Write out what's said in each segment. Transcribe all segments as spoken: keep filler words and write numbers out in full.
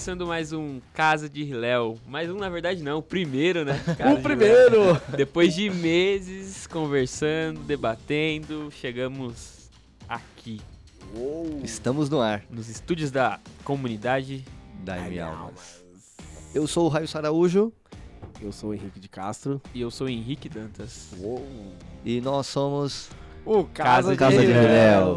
começando mais um Casa de Léo. Mais um, na verdade, não. O primeiro, né? Casa o primeiro! Depois de meses conversando, debatendo, chegamos aqui. Uou. Estamos no ar. Nos estúdios da comunidade Daime Almas. Eu sou o Raio Araújo. Eu sou o Henrique de Castro. E eu sou o Henrique Dantas. Uou. E nós somos o Casa, Casa de, de Léo.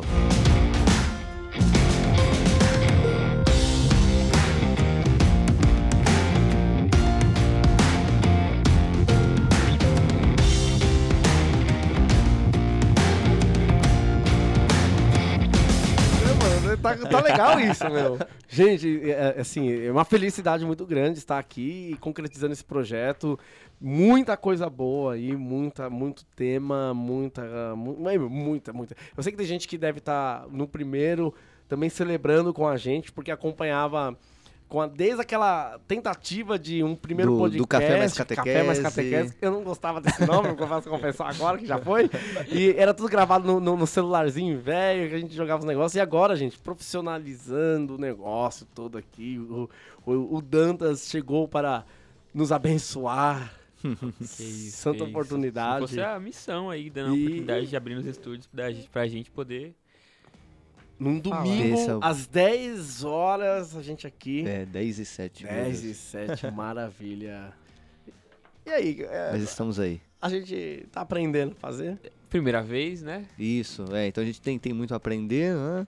Tá, tá legal isso, meu. Gente, é, assim, é uma felicidade muito grande estar aqui concretizando esse projeto. Muita coisa boa aí, muita, muito tema, muita, mu- muita, muita. Eu sei que tem gente que deve estar no primeiro também celebrando com a gente, porque acompanhava com a, desde aquela tentativa de um primeiro do, podcast. Do Café Mais Catequese. Café Mais Catequese. Eu não gostava desse nome, eu posso confessar agora que já foi. E era tudo gravado no, no, no celularzinho velho, que a gente jogava os negócios. E agora, gente, profissionalizando o negócio todo aqui. O, o, o Dantas chegou para nos abençoar. Que isso, Santa que oportunidade. Isso. Você é a missão aí, dando a E- oportunidade de abrir nos estúdios pra gente, pra gente poder... Num domingo, Esse é o- às dez horas, a gente aqui. É, dez e sete. dez e sete, maravilha. E aí, é, Mas estamos aí. a gente tá aprendendo a fazer? Primeira vez, né? Isso, é. Então a gente tem, tem muito a aprender, né?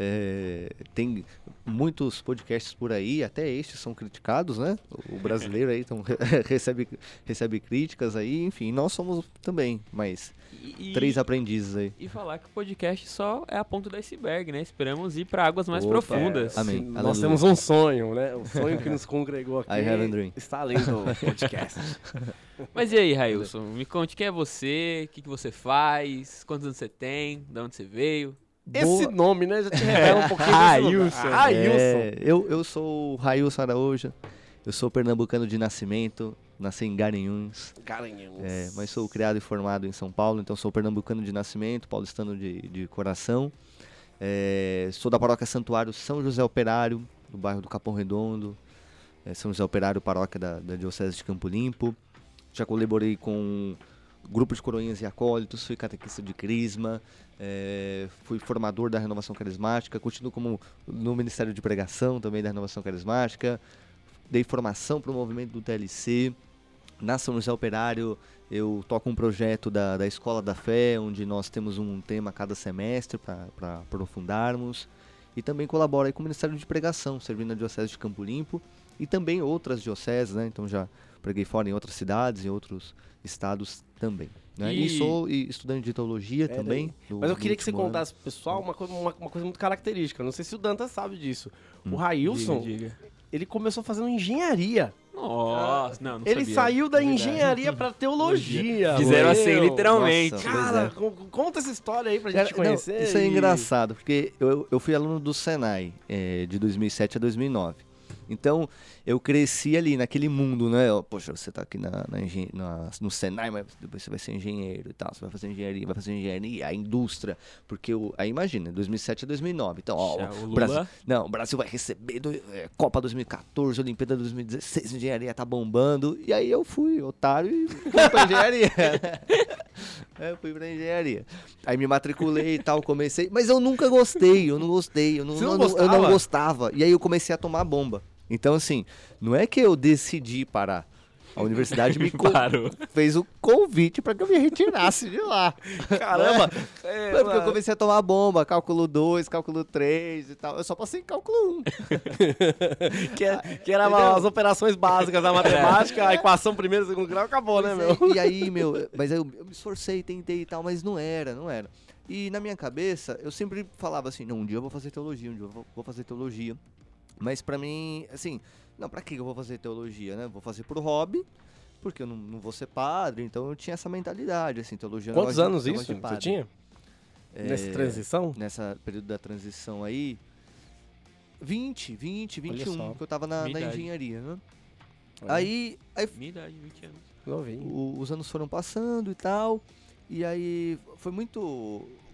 É, tem muitos podcasts por aí, até estes são criticados, né? O brasileiro aí então, recebe, recebe críticas aí, enfim, nós somos também, mas E, e- três aprendizes aí. E falar que o podcast só é a ponta do iceberg, né? Esperamos ir pra águas mais Opa, profundas. é. Amém. Sim, Aleluia. nós temos um sonho, né? O sonho que nos congregou aqui I have a dream. está além do podcast. Mas e aí, Railson? Me conte quem é você, o que, que você faz, quantos anos você tem, de onde você veio. Esse Boa. nome, né, já te revela um pouquinho Railson. desse nome. Railson. É, eu, eu sou o Railson Araújo, eu sou pernambucano de nascimento, nasci em Garanhuns, Garanhuns. é, mas sou criado e formado em São Paulo, então sou pernambucano de nascimento, paulistano de, de coração. É, sou da paróquia Santuário São José Operário, do bairro do Capão Redondo, é, São José Operário, paróquia da, da Diocese de Campo Limpo. Já colaborei com grupo de coroinhas e acólitos, fui catequista de crisma, é, fui formador da Renovação Carismática, continuo como no Ministério de Pregação também da Renovação Carismática, dei formação para o movimento do T L C. Na São José Operário eu toco um projeto da, da Escola da Fé, onde nós temos um tema a cada semestre para aprofundarmos, e também colaboro aí com o Ministério de Pregação, servindo na Diocese de Campo Limpo e também outras dioceses, né? Então já preguei fora em outras cidades, em outros estados também, né? E- E, sou e estudante de teologia É, também. no- Mas eu no queria que você último ano. contasse pro pessoal uma coisa, uma, uma coisa muito característica. Não sei se o Dantas sabe disso. O Hum. Railson, Diga, diga. ele começou fazendo engenharia. Nossa, não, não ele sabia. saiu da É verdade. engenharia pra teologia. De zero a meu. cem, literalmente. Nossa. Cara, Pois con- conta essa história aí pra Cara, gente não, conhecer. isso é e- engraçado, porque eu, eu fui aluno do Senai, é, de dois mil e sete a dois mil e nove. Então, eu cresci ali naquele mundo, né? Ó, poxa, você tá aqui na, na, engen- na- no Senai, mas depois você vai ser engenheiro e tal. Você vai fazer engenharia, vai fazer engenharia, a indústria. Porque, o, aí imagina, dois mil e sete a dois mil e nove. Então, ó, Já, o o Lula- Brasil, não, o Brasil vai receber do- é, Copa dois mil e quatorze, Olimpíada dois mil e dezesseis, engenharia tá bombando. E aí eu fui, otário, e fui pra engenharia. É, eu fui pra engenharia. Aí me matriculei e tal, comecei. Mas eu nunca gostei, eu não gostei. Eu não, Você não eu não- eu gostava? não gostava. E aí eu comecei a tomar bomba. Então, assim, não é que eu decidi parar. A universidade me co- Parou. fez o convite para que eu me retirasse de lá. Caramba! É, Foi porque eu comecei a tomar bomba, cálculo dois, cálculo três e tal. Eu só passei em cálculo um. que, é- que era Entendeu? as operações básicas da matemática, a equação primeiro e segundo grau, acabou, né, meu? Pois é, E aí, meu, mas eu, eu me esforcei, tentei e tal, mas não era, não era. E na minha cabeça, eu sempre falava assim, não, um dia eu vou fazer teologia, um dia eu vou, vou fazer teologia. Mas pra mim, assim, não, pra que eu vou fazer teologia, né? Vou fazer pro hobby, porque eu não, não vou ser padre, então eu tinha essa mentalidade, assim, teologia... eu não Quantos gosto de- anos eu gosto isso de você padre. tinha? É, Nessa transição? Nessa período da transição aí, vinte, vinte, vinte e Olha só. um, que eu tava na, Minha na idade. engenharia, né? Olha. Aí, aí Minha idade, vinte anos. Novinho. o- os anos foram passando e tal, e aí foi muito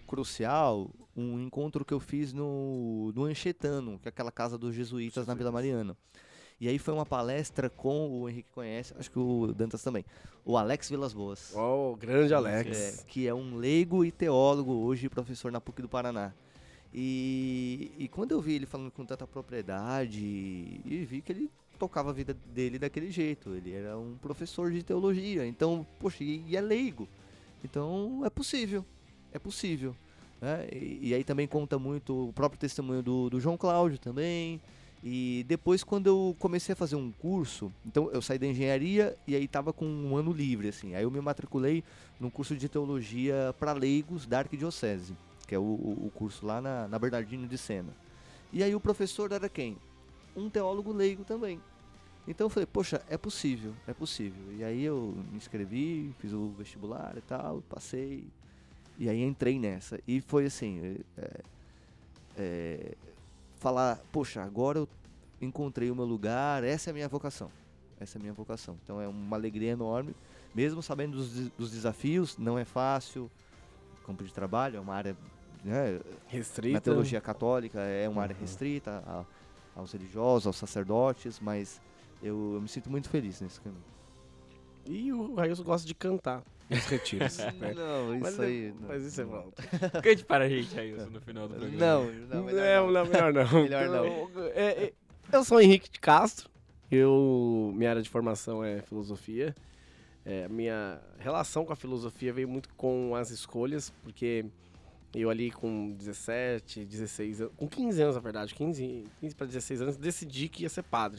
crucial um encontro que eu fiz no, no Anchetano, que é aquela casa dos jesuítas na Vila Mariana. E aí foi uma palestra com o Henrique conhece, acho que o Dantas também, o Alex Vilas Boas. Oh, grande Alex. É, que é um leigo e teólogo, hoje professor na P U C do Paraná. E, e quando eu vi ele falando com tanta propriedade, e vi que ele tocava a vida dele daquele jeito, ele era um professor de teologia, então, poxa, e, e é leigo. Então é possível, é possível. Né? E, e aí também conta muito o próprio testemunho do, do João Cláudio também. E depois, quando eu comecei a fazer um curso, então eu saí da engenharia e aí tava com um ano livre, assim. Aí eu me matriculei num curso de teologia para leigos da Arquidiocese, que é o, o, o curso lá na, na Bernardino de Sena. E aí o professor era quem? Um teólogo leigo também. Então eu falei, poxa, é possível, é possível. E aí eu me inscrevi, fiz o vestibular e tal, passei. E aí entrei nessa. E foi assim, é, é, falar, poxa, agora eu encontrei o meu lugar, essa é a minha vocação. Essa é a minha vocação. Então é uma alegria enorme, mesmo sabendo dos, dos desafios, não é fácil. Campo de trabalho é uma área, né, restrita. Na teologia católica é uma área restrita a, aos religiosos, aos sacerdotes, mas eu, eu me sinto muito feliz nesse caminho. E o Railson gosta de cantar nos retiros. Né? Não, isso mas, aí... Não, mas isso é volta. Cante para a gente, Railson, no final do programa. Não, não, melhor não, não, melhor não. Melhor não. Então, é, é, eu sou Henrique de Castro, eu, minha área de formação é filosofia. É, a minha relação com a filosofia veio muito com as escolhas, porque eu ali com dezessete, dezesseis anos, com quinze anos na verdade, quinze, quinze para dezesseis anos, decidi que ia ser padre.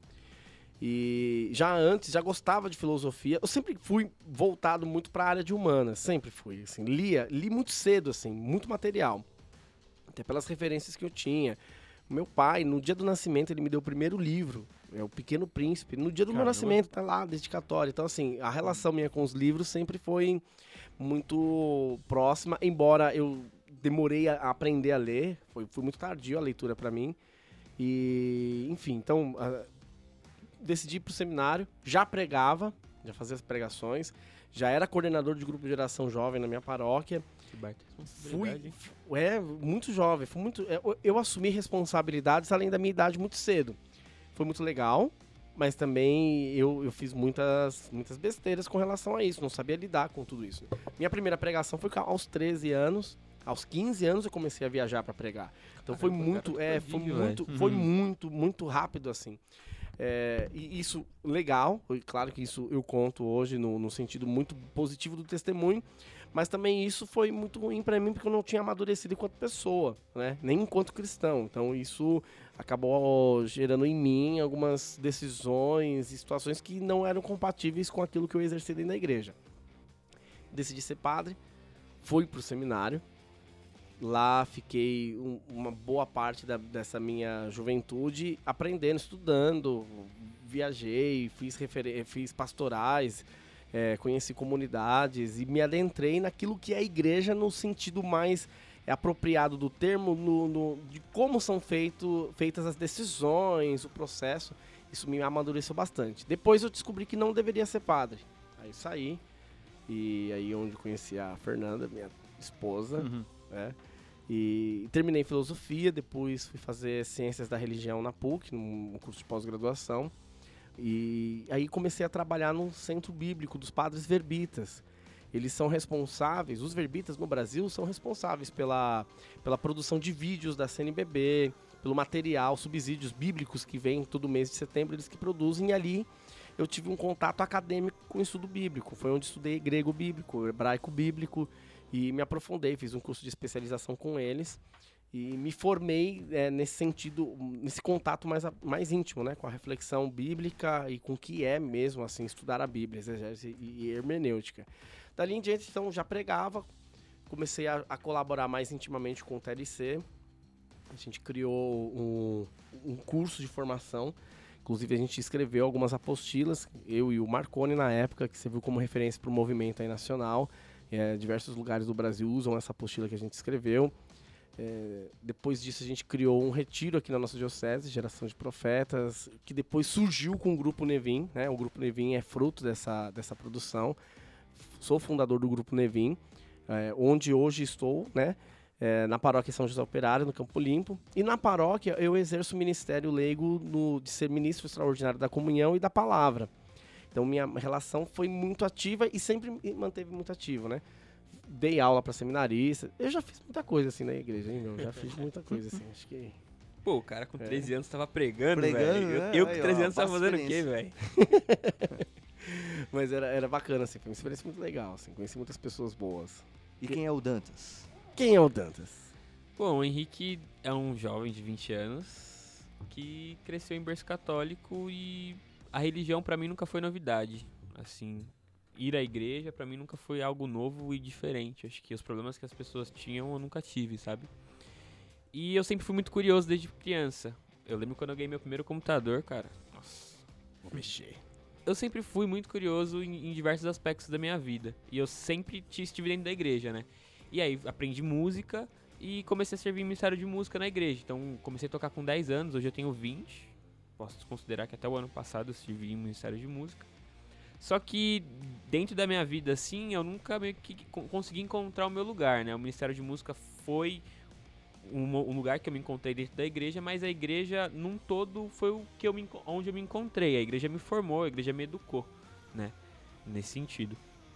E já antes, já gostava de filosofia, eu sempre fui voltado muito para a área de humanas, sempre fui, assim, lia, li muito cedo, assim, muito material, até pelas referências que eu tinha. Meu pai, no dia do nascimento, ele me deu o primeiro livro, é o Pequeno Príncipe. No dia do Caramba. meu nascimento, tá lá, dedicatório. Então, assim, a relação minha com os livros sempre foi muito próxima, embora eu demorei a aprender a ler, foi, foi muito tardio a leitura para mim. E, enfim, então, uh, decidi ir pro seminário, já pregava, já fazia as pregações, já era coordenador de grupo de geração jovem na minha paróquia. Fui, é, muito jovem, fui muito, eu, eu assumi responsabilidades além da minha idade muito cedo. Foi muito legal, mas também eu, eu fiz muitas, muitas besteiras com relação a isso, não sabia lidar com tudo isso. Minha primeira pregação foi aos treze anos, aos quinze anos eu comecei a viajar para pregar. Então foi muito, é, foi muito, foi muito, muito rápido assim. É, e isso legal, claro que isso eu conto hoje no, no sentido muito positivo do testemunho, mas também isso foi muito ruim para mim porque eu não tinha amadurecido enquanto pessoa, né? Nem enquanto cristão. Então isso acabou gerando em mim algumas decisões e situações que não eram compatíveis com aquilo que eu exerci dentro da igreja. Decidi ser padre, fui pro seminário. Lá fiquei um, uma boa parte da, dessa minha juventude aprendendo, estudando, viajei, fiz, refer- fiz pastorais, é, conheci comunidades e me adentrei naquilo que é a igreja no sentido mais apropriado do termo, no, no, de como são feito, feitas as decisões, o processo. Isso me amadureceu bastante. Depois eu descobri que não deveria ser padre. Aí saí, e aí onde conheci a Fernanda, minha esposa, uhum. né? E terminei filosofia, depois fui fazer ciências da religião na P U C, num curso de pós-graduação. E aí comecei a trabalhar no centro bíblico dos padres verbitas. Eles são responsáveis, os verbitas no Brasil são responsáveis pela, pela produção de vídeos da C N B B, pelo material, subsídios bíblicos que vem todo mês de setembro, eles que produzem. E ali eu tive um contato acadêmico com o estudo bíblico. Foi onde estudei grego bíblico, hebraico bíblico, e me aprofundei, fiz um curso de especialização com eles e me formei é, nesse sentido, nesse contato mais, mais íntimo, né, com a reflexão bíblica e com o que é mesmo assim estudar a Bíblia, exegese e hermenêutica. Dali em diante, então, já pregava, comecei a, a colaborar mais intimamente com o T L C, a gente criou um, um curso de formação, inclusive a gente escreveu algumas apostilas, eu e o Marconi na época, que serviu como referência para o movimento aí nacional. É, diversos lugares do Brasil usam essa apostila que a gente escreveu. É, depois disso a gente criou um retiro aqui na nossa diocese, Geração de Profetas, que depois surgiu com o Grupo Nevin, né? O Grupo Nevin é fruto dessa, dessa produção. Sou fundador do Grupo Nevin. é, onde hoje estou, né? É, na paróquia São José Operário, no Campo Limpo. E na paróquia eu exerço o ministério leigo no, de ser ministro extraordinário da comunhão e da palavra. Então minha relação foi muito ativa e sempre me manteve muito ativo, né? Dei aula para seminarista. Eu já fiz muita coisa assim na igreja, hein, meu? Já fiz muita coisa assim, acho que... Pô, o cara com É. treze anos tava pregando, Pregando, velho. né? Eu, eu Aí, com ó, treze anos tava passa fazendo o quê, experiência. velho? Mas era, era bacana, assim, foi uma experiência muito legal, assim, conheci muitas pessoas boas. E quem é o Dantas? Quem é o Dantas? Bom, o Henrique é um jovem de vinte anos que cresceu em berço católico e a religião pra mim nunca foi novidade. Assim, ir à igreja pra mim nunca foi algo novo e diferente. Acho que os problemas que as pessoas tinham eu nunca tive, sabe? E eu sempre fui muito curioso desde criança. Eu lembro quando eu ganhei meu primeiro computador, cara. Nossa, Vou mexer. eu sempre fui muito curioso em, em diversos aspectos da minha vida. E eu sempre t- estive dentro da igreja, né? E aí aprendi música e comecei a servir em ministério de música na igreja. Então comecei a tocar com dez anos, hoje eu tenho vinte. Posso considerar que até o ano passado eu servi em ministério de música. Só que dentro da minha vida, assim, eu nunca meio que co- consegui encontrar o meu lugar, né? O ministério de música foi um, mo- um lugar que eu me encontrei dentro da igreja, mas a igreja, num todo, foi o que eu me, enco- onde eu me encontrei. A igreja me formou, a igreja me educou, né? Nesse sentido.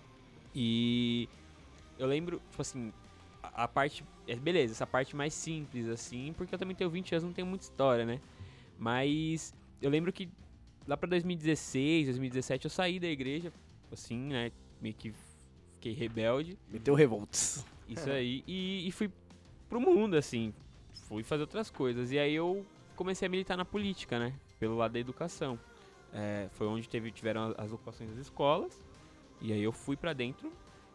E eu lembro, tipo assim, a, a parte... é, beleza, essa parte mais simples, assim, porque eu também tenho vinte anos, não tenho muita história, né? Mas eu lembro que lá pra dois mil e dezesseis, dois mil e dezessete eu saí da igreja, assim, né? Meio que fiquei rebelde, Meteu revolts. isso aí, e, e fui pro mundo, assim. Fui fazer outras coisas. E aí eu comecei a militar na política, né? Pelo lado da educação. É, foi onde teve, tiveram as ocupações das escolas. E aí eu fui pra dentro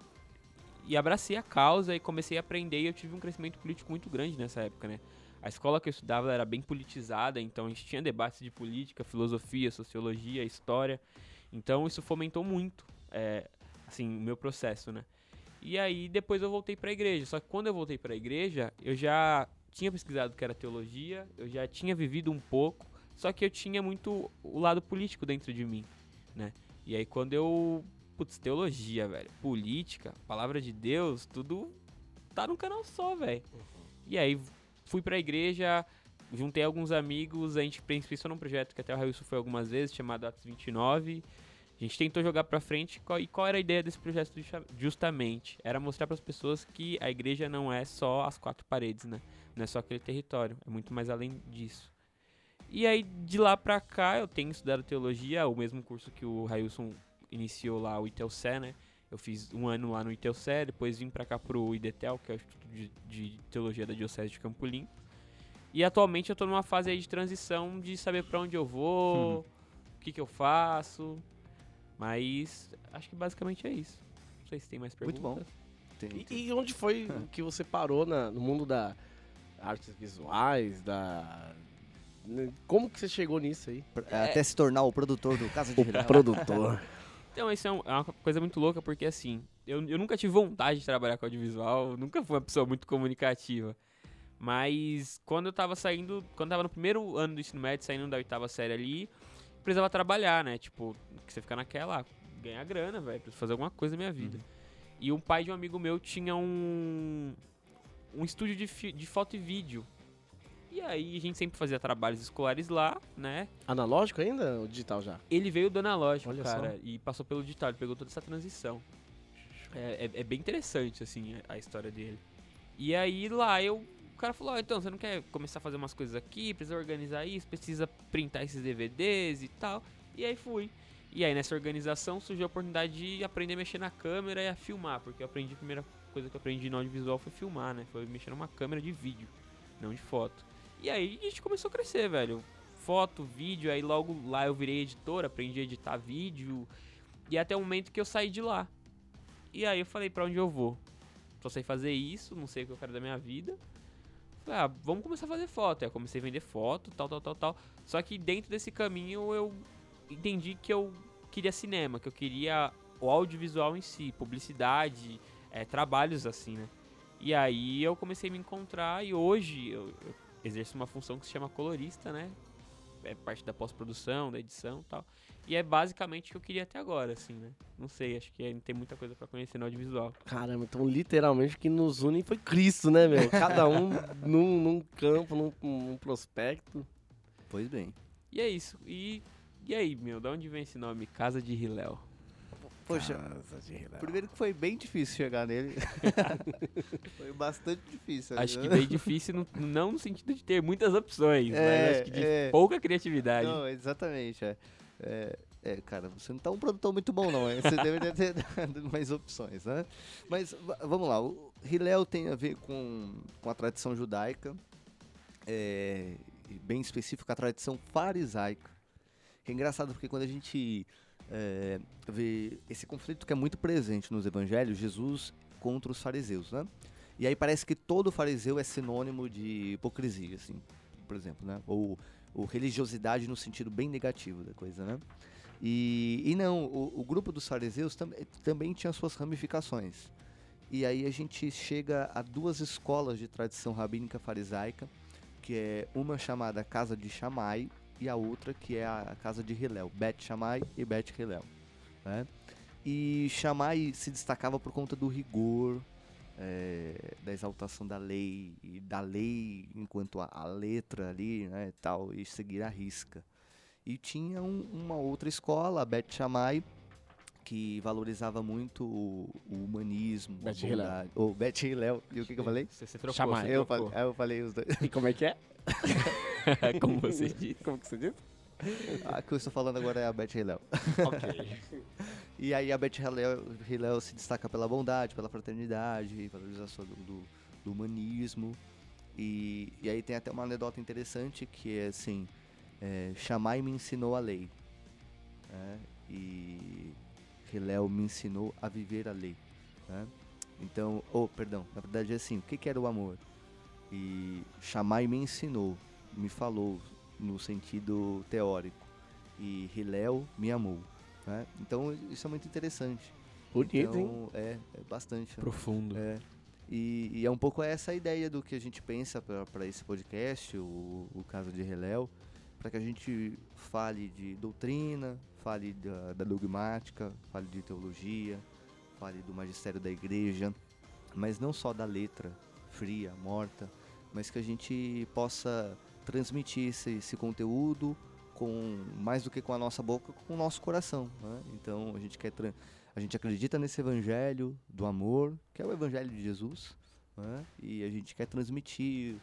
e abracei a causa e comecei a aprender. E eu tive um crescimento político muito grande nessa época, né? A escola que eu estudava era bem politizada, então a gente tinha debates de política, filosofia, sociologia, história. Então isso fomentou muito, é, assim, o meu processo, né? E aí depois eu voltei pra igreja. Só que quando eu voltei pra igreja, eu já tinha pesquisado o que era teologia, eu já tinha vivido um pouco, só que eu tinha muito o lado político dentro de mim, né? E aí quando eu... Putz, teologia, velho, política, palavra de Deus, tudo tá num canal só, velho. E aí fui pra igreja, juntei alguns amigos, a gente pensou num projeto que até o Railson foi algumas vezes, chamado Atos vinte e nove. A gente tentou jogar pra frente. Qual, e qual era a ideia desse projeto justamente? Era mostrar pras pessoas que a igreja não é só as quatro paredes, né? Não é só aquele território, é muito mais além disso. E aí, de lá pra cá, eu tenho estudado teologia, o mesmo curso que o Railson iniciou lá, o ITELCE, né? Eu fiz um ano lá no ITELCE, depois vim pra cá pro IDETEL, que é o Instituto de, de Teologia da Diocese de Campo Limpo. E atualmente eu tô numa fase aí de transição de saber pra onde eu vou, o que que eu faço... Mas acho que basicamente é isso. Não sei se tem mais perguntas. Muito bom. Tem, E, tem. e onde foi que você parou na- no mundo da artes visuais, da... né, como que você chegou nisso aí? Até se tornar o produtor do Casa de O Viral. produtor. Então isso é, um- é uma coisa muito louca, porque assim, eu, eu nunca tive vontade de trabalhar com audiovisual, nunca fui uma pessoa muito comunicativa. Mas quando eu tava saindo, quando eu tava no primeiro ano do ensino médio, saindo da oitava série ali, precisava trabalhar, né? Tipo, que você fica naquela, ganhar grana, velho, preciso fazer alguma coisa na minha vida. Uhum. E um pai de um amigo meu tinha um um estúdio de, fi- de foto e vídeo. E aí a gente sempre fazia trabalhos escolares lá, né? Analógico ainda ou digital já? Ele veio do analógico, Olha cara, só. e passou pelo digital, ele pegou toda essa transição. É, é, é bem interessante, assim, a, a história dele. E aí lá eu... O cara falou, ó, então, você não quer começar a fazer umas coisas aqui, precisa organizar isso, precisa printar esses D V Ds e tal. E aí fui. E aí nessa organização surgiu a oportunidade de aprender a mexer na câmera e a filmar, porque eu aprendi, a primeira coisa que eu aprendi no audiovisual foi filmar, né? Foi mexer numa câmera de vídeo, não de foto. E aí a gente começou a crescer, velho. Foto, vídeo, aí logo lá eu virei editor, aprendi a editar vídeo. E até o momento que eu saí de lá. E aí eu falei, pra onde eu vou? Só sei fazer isso, não sei o que eu quero da minha vida. Falei, ah, vamos começar a fazer foto. Aí eu comecei a vender foto, tal, tal, tal, tal. Só que dentro desse caminho eu entendi que eu queria cinema, que eu queria o audiovisual em si, publicidade, é, trabalhos assim, né? E aí eu comecei a me encontrar e hoje eu, eu exerço uma função que se chama colorista, né? É parte da pós-produção, da edição e tal. E é basicamente o que eu queria até agora, assim, né? Não sei, acho que ainda tem muita coisa pra conhecer no audiovisual. Caramba, então literalmente o que nos une foi Cristo, né, meu? Cada um num, num campo, num, num prospecto. Pois bem. E é isso. E, e aí, meu, da onde vem esse nome? Casa de Hilel. Poxa, Casa de Hilel. primeiro que foi bem difícil chegar nele. Foi bastante difícil. Acho que bem difícil, no, não no sentido de ter muitas opções, É, mas acho que de é. pouca criatividade. Não, exatamente. É. É, é, cara, você não tá um produtor muito bom, não. Hein? Você deveria ter dado mais opções, né? Mas v- vamos lá. O Hillel tem a ver com, com a tradição judaica, é, e bem específico a tradição farisaica. Que é engraçado porque quando a gente é, vê esse conflito que é muito presente nos evangelhos, Jesus contra os fariseus, né? E aí parece que todo fariseu é sinônimo de hipocrisia, assim, por exemplo, né? Ou, ou religiosidade no sentido bem negativo da coisa, né? E, e não, o, o grupo dos fariseus tam, também tinha suas ramificações. E aí a gente chega a duas escolas de tradição rabínica farisaica, que é uma chamada Casa de Shammai e a outra que é a Casa de Hillel, Bet Shammai e Bet Hillel, né? E Shammai se destacava por conta do rigor, é, da exaltação da lei, e da lei enquanto a, a letra ali, né, tal, e seguir a risca. E tinha um, uma outra escola, a Bet Shammai, que valorizava muito o, o humanismo, Bet a bondade. Ou Bet Hillel, e o que, que eu falei? Você, você trocou, Shammai. você Eu trocou. falei, aí eu falei os dois. E como é que é? Como você disse. Como que você disse? A que eu estou falando agora é a Bet Hillel. Ok. E aí a Bet Hillel, Hillel se destaca pela bondade, pela fraternidade, valorização do, do, do humanismo. E, e aí tem até uma anedota interessante que é assim, é, Shammai me ensinou a lei, né? E Hillel me ensinou a viver a lei, né? Então, oh, perdão, na verdade é assim, o que, que era o amor? E Shammai me ensinou, me falou no sentido teórico, e Hillel me amou, né? Então isso é muito interessante. Bonito, hein? Então, é, é bastante. né? Profundo. É. E, e é um pouco essa a ideia do que a gente pensa para esse podcast, o, o caso de Hillel, para que a gente fale de doutrina, fale da, da dogmática, fale de teologia, fale do magistério da igreja, mas não só da letra fria, morta, mas que a gente possa transmitir esse, esse conteúdo com mais do que com a nossa boca, com o nosso coração, né? Então a gente quer tra- a gente acredita nesse evangelho do amor, que é o evangelho de Jesus, né? E a gente quer transmitir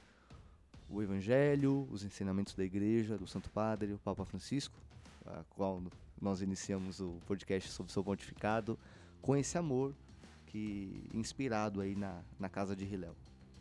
o evangelho, os ensinamentos da igreja, do Santo Padre, o Papa Francisco, a qual nós iniciamos o podcast sobre o seu pontificado, com esse amor que inspirado aí na, na casa de Hillel.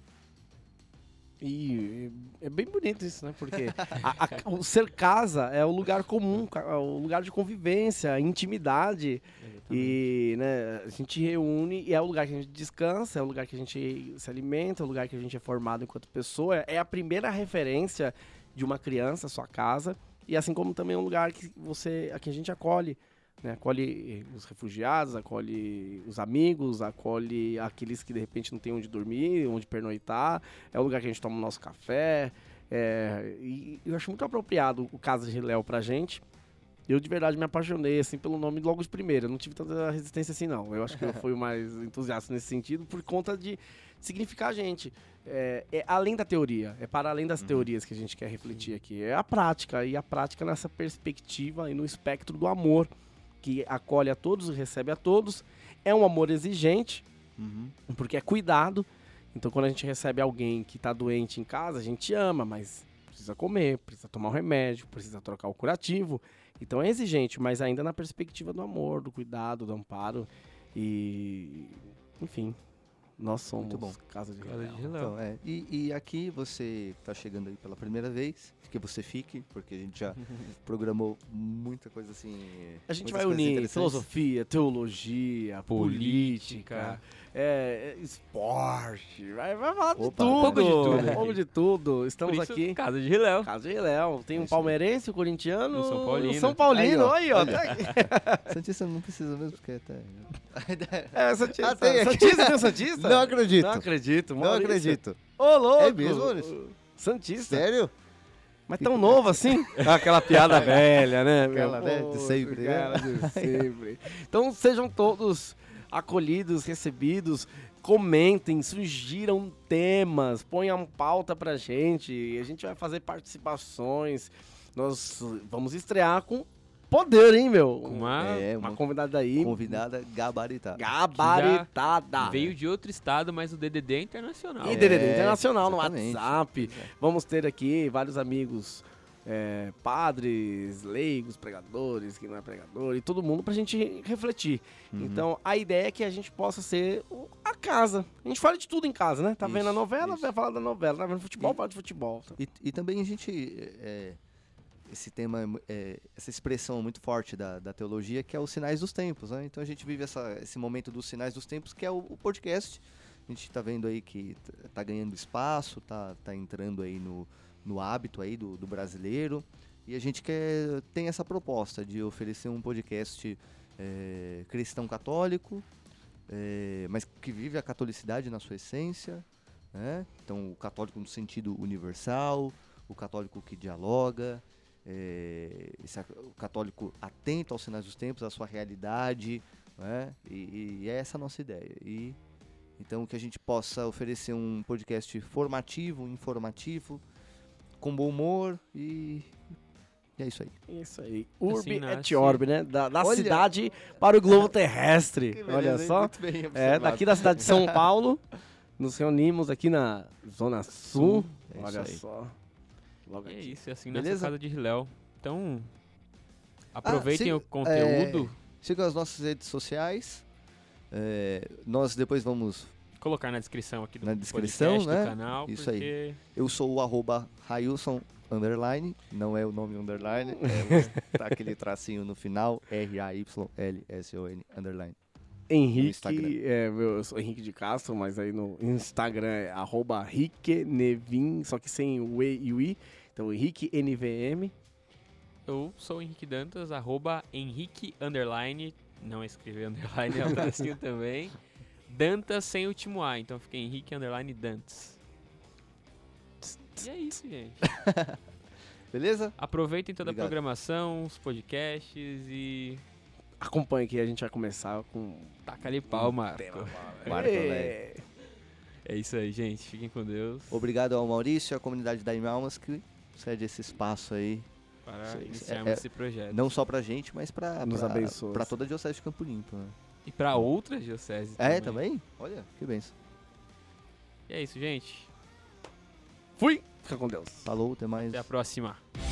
E é bem bonito isso, né? Porque a- a- o ser casa é o lugar comum, ca- é o lugar de convivência, intimidade. E né, a gente reúne e é o lugar que a gente descansa, é o lugar que a gente se alimenta, é o lugar que a gente é formado enquanto pessoa. É a primeira referência de uma criança, sua casa. E assim como também é um lugar que você, a que a gente acolhe. Né, acolhe os refugiados, acolhe os amigos, acolhe aqueles que de repente não tem onde dormir, onde pernoitar. É o lugar que a gente toma o nosso café. É, e eu acho muito apropriado o Casa de Hillel pra gente. Eu de verdade me apaixonei assim, pelo nome logo de primeira. Eu não tive tanta resistência assim, não. Eu acho que eu fui o mais entusiasta nesse sentido por conta de significar a gente. É, é além da teoria, é para além das Uhum. teorias que a gente quer refletir aqui. É a prática, e a prática nessa perspectiva e no espectro do amor, que acolhe a todos e recebe a todos. É um amor exigente, Uhum. porque é cuidado. Então, quando a gente recebe alguém que está doente em casa, a gente ama, mas precisa comer, precisa tomar o remédio, precisa trocar o curativo. Então, é exigente, mas ainda na perspectiva do amor, do cuidado, do amparo. E, enfim, nós somos Muito bom. Casa de Casa de Hillel. Hillel. Então, é. E, e aqui você está chegando aí pela primeira vez, que você fique, porque a gente já programou muita coisa assim. A gente muitas vai coisas unir interessantes. filosofia, teologia, política, Política. é, é, esporte, vai, vai falar de Opa, tudo. um pouco de tudo Um pouco de tudo. Por Estamos isso, aqui. Casa de Hillel. Casa de Hillel. Tem É um isso aí. palmeirense, um corintiano, Um São Paulino. um São Paulino. Aí, Aí, ó, ó. olha. tá aqui. Santista não precisa mesmo, porque até. É, Santista. Ah, tem aqui. Santista, tem um Santista? Não acredito. Não acredito. Não Maurício. acredito. Ô, louco. É mesmo, Maurício? Santista. Sério? Mas tão novo assim? Aquela piada velha, né? meu? Aquela, né, de Poxa, sempre, né? cara, de sempre. Então sejam todos acolhidos, recebidos, comentem, sugiram temas, ponham pauta pra gente, a gente vai fazer participações, nós vamos estrear com poder, hein, meu? Com uma É, Uma uma convidada aí, convidada gabaritada. gabaritada. veio de outro estado, mas o D D D é internacional. E D D D É, Internacional no exatamente. WhatsApp. Vamos ter aqui vários amigos, é, padres, leigos, pregadores, que não é pregador, e todo mundo pra gente refletir. Uhum. Então, a ideia é que a gente possa ser o- a casa. A gente fala de tudo em casa, né? Tá vendo a Isso, novela, isso. vai falar da novela. Tá vendo futebol, E- fala de futebol. E, e também a gente, é, esse tema, é, essa expressão muito forte da, da teologia, que é os sinais dos tempos, né? Então a gente vive essa, esse momento dos sinais dos tempos, que é o, o podcast. A gente está vendo aí que t- tá ganhando espaço, tá, tá entrando aí no, no hábito aí do, do brasileiro. E a gente quer, tem essa proposta de oferecer um podcast é, cristão católico, é, mas que vive a catolicidade na sua essência, né? Então o católico no sentido universal, o católico que dialoga, é, esse, a- o católico atento aos sinais dos tempos, à sua realidade, né? E, e é essa a nossa ideia. E, então que a gente possa oferecer um podcast formativo, informativo, com bom humor e, e é isso aí. Isso aí. Urbi Assim et nasce- Orbi, né? Da, da Olha- cidade para o globo terrestre. Olha só. Muito bem É, observado. daqui da cidade de São Paulo, nos reunimos aqui na Zona Sul. É Olha isso aí. só. Logo E é aqui. isso, é assim Beleza? nessa casa de Riléu. Então, aproveitem sim, o conteúdo. Sigam as nossas redes sociais. É, nós depois vamos. Colocar na descrição aqui do Na descrição, podcast, né? do canal. Isso aí. porque Eu sou o arroba Railson underline. Não é o nome underline. É, tá aquele tracinho no final. R A Y L S O N underline. Henrique, Instagram. é, meu, eu sou Henrique de Castro, mas aí no Instagram é arroba Henrique Nevin, só que sem o E e o I. Então, Henrique N V M. Eu sou o Henrique Dantas, arroba Henrique underline, não escrever underline, é o tracinho também. Dantas sem último A, então fica Henrique underline Dantas. E é isso, gente. Beleza? Aproveitem toda Obrigado. a programação, os podcasts e Acompanhe que a gente vai começar com taca ali pau, Marco. Marco, É. É isso aí, gente. Fiquem com Deus. Obrigado ao Maurício e à comunidade da Almas que cede esse espaço aí. Para Isso aí. iniciarmos É- é- esse projeto. Não só pra gente, mas pra, Nos pra, abençoe. pra toda a Diocese de Campo Limpo. Né? E para outras dioceses É, também? Olha, que benção. E é isso, gente. Fui! Fica com Deus. Falou, até mais. Até a próxima.